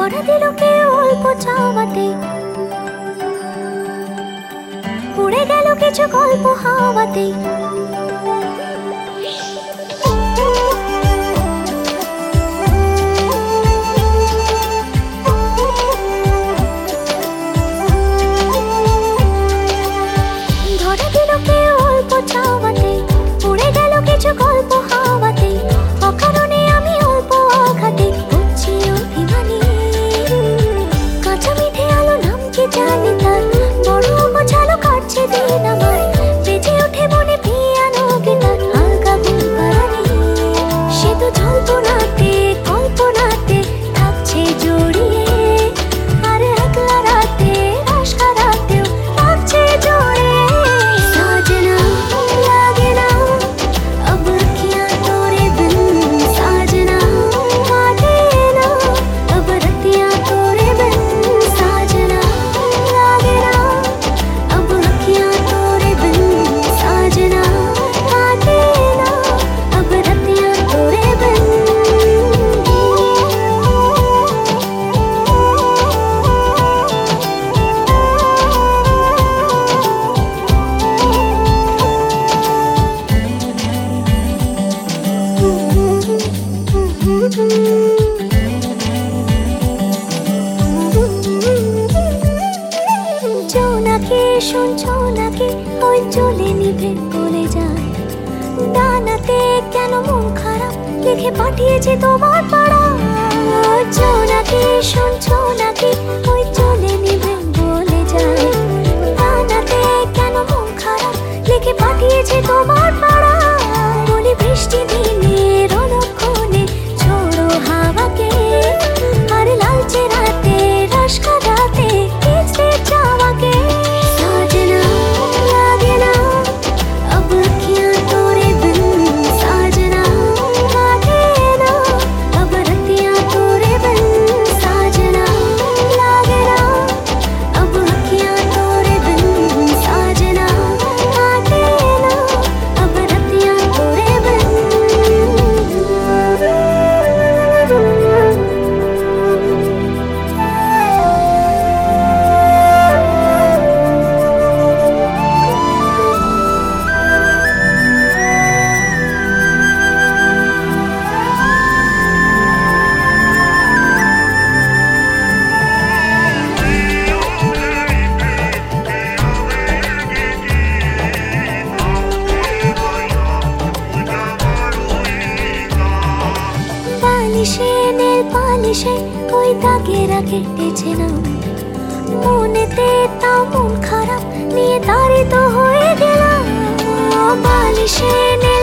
ধরা দিল কে অল্প চাওয়াতে, উড়ে গেল কিছু গল্প হাওয়াতে। ধরা দিল কে অল্প চাওয়াতে, উড়ে গেল কিছু গল্প হাওয়াতে। অকারণে আমি অল্প আঘাতে হচ্ছি অভিমানী। কাঁচা মিঠে আলো নাম কি জানি তার, বড় গোছালো কাটছে দিন আমার। বেজে ওঠে মনে পিয়ানো গিটার, হালকা ঘুম পাড়ানি। সে তো জল্পনাতে কল্পনাতে থাকছে জড়িয়ে, আর একলা রাতে আশকা রাতেও থাকছে জড়িয়ে। সাজনা লাগে না अब अखियां तोरे बिन, साजना काटे ना अब रतियां तोरे बिन। साजना लागे ना अब अखियां तोरे बिन, साजना काटे ना अब रतियां तोरे बिन। জোনাকি শুনছো নাকি ওই চলে নিভে বলে যায়, ডানাতে কেন মন খারাপ লিখে পাঠিয়েছে তোমার পাড়া। জোনাকি শুনছো নাকি ওই চলে নিভে বলে যায়, ডানাতে কেন মন খারাপ লিখে পাঠিয়েছে তোমার পাড়া। বলি বৃষ্টি দিনের অলক্ষণে ছোড়ো হাওয়াকে, আর লালচে রাতে রাশকা রাতে কিসে চাওয়াকে। साजना लागे ना अब अखियां तोरे बिन, साजना काटे ना अब रतियां तोरे बिन। साजना लागे ना अब अखियां तोरे बिन, साजना काटे ना अब रतियां तोरे बिन। পালিশে নীল পালিশে ওই দাগেরা কেটেছে না, মনেতে তাও মন খারাপ নিয়ে তাড়িত হয়ে গেলাম। পালিশে নীল